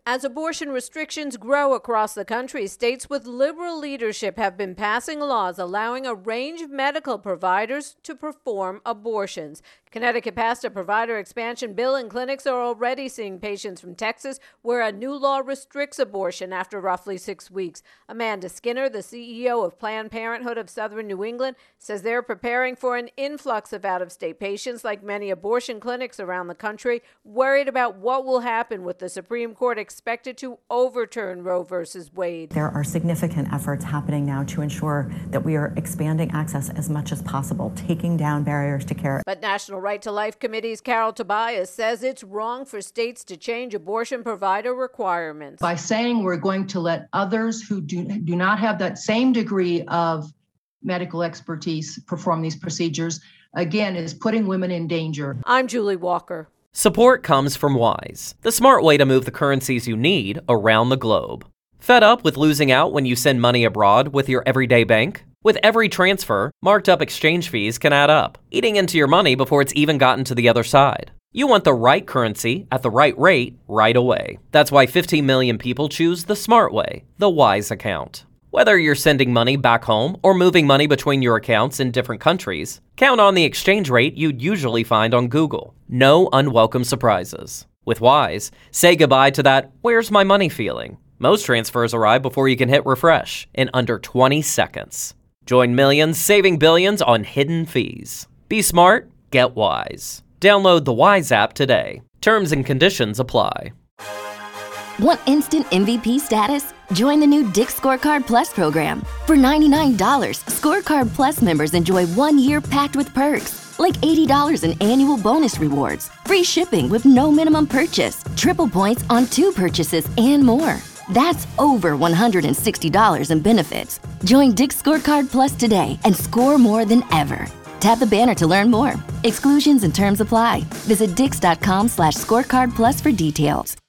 As abortion restrictions grow across the country, states with liberal leadership have been passing laws allowing a range of medical providers to perform abortions. Connecticut passed a provider expansion bill, and clinics are already seeing patients from Texas, where a new law restricts abortion after roughly 6 weeks. Amanda Skinner, the CEO of Planned Parenthood of Southern New England, says they're preparing for an influx of out-of-state patients, like many abortion clinics around the country, worried about what will happen with the Supreme Court expected to overturn Roe v. Wade. There are significant efforts happening now to ensure that we are expanding access as much as possible, taking down barriers to care. But National Right to Life Committee's Carol Tobias says it's wrong for states to change abortion provider requirements. By saying we're going to let others who do not have that same degree of medical expertise perform these procedures, again, is putting women in danger. I'm Julie Walker. Support comes from Wise, the smart way to move the currencies you need around the globe. Fed up with losing out when you send money abroad with your everyday bank? With every transfer, marked up exchange fees can add up, eating into your money before it's even gotten to the other side. You want the right currency at the right rate right away. That's why 15 million people choose the smart way, the Wise account. Whether you're sending money back home or moving money between your accounts in different countries, count on the exchange rate you'd usually find on Google. No unwelcome surprises. With Wise, say goodbye to that "where's my money" feeling. Most transfers arrive before you can hit refresh in under 20 seconds. Join millions saving billions on hidden fees. Be smart, get Wise. Download the Wise app today. Terms and conditions apply. Want instant MVP status? Join the new Dick's Scorecard Plus program. For $99, Scorecard Plus members enjoy 1 year packed with perks, like $80 in annual bonus rewards, free shipping with no minimum purchase, triple points on 2 purchases, and more. That's over $160 in benefits. Join Dick's Scorecard Plus today and score more than ever. Tap the banner to learn more. Exclusions and terms apply. Visit dix.com/scorecardplus for details.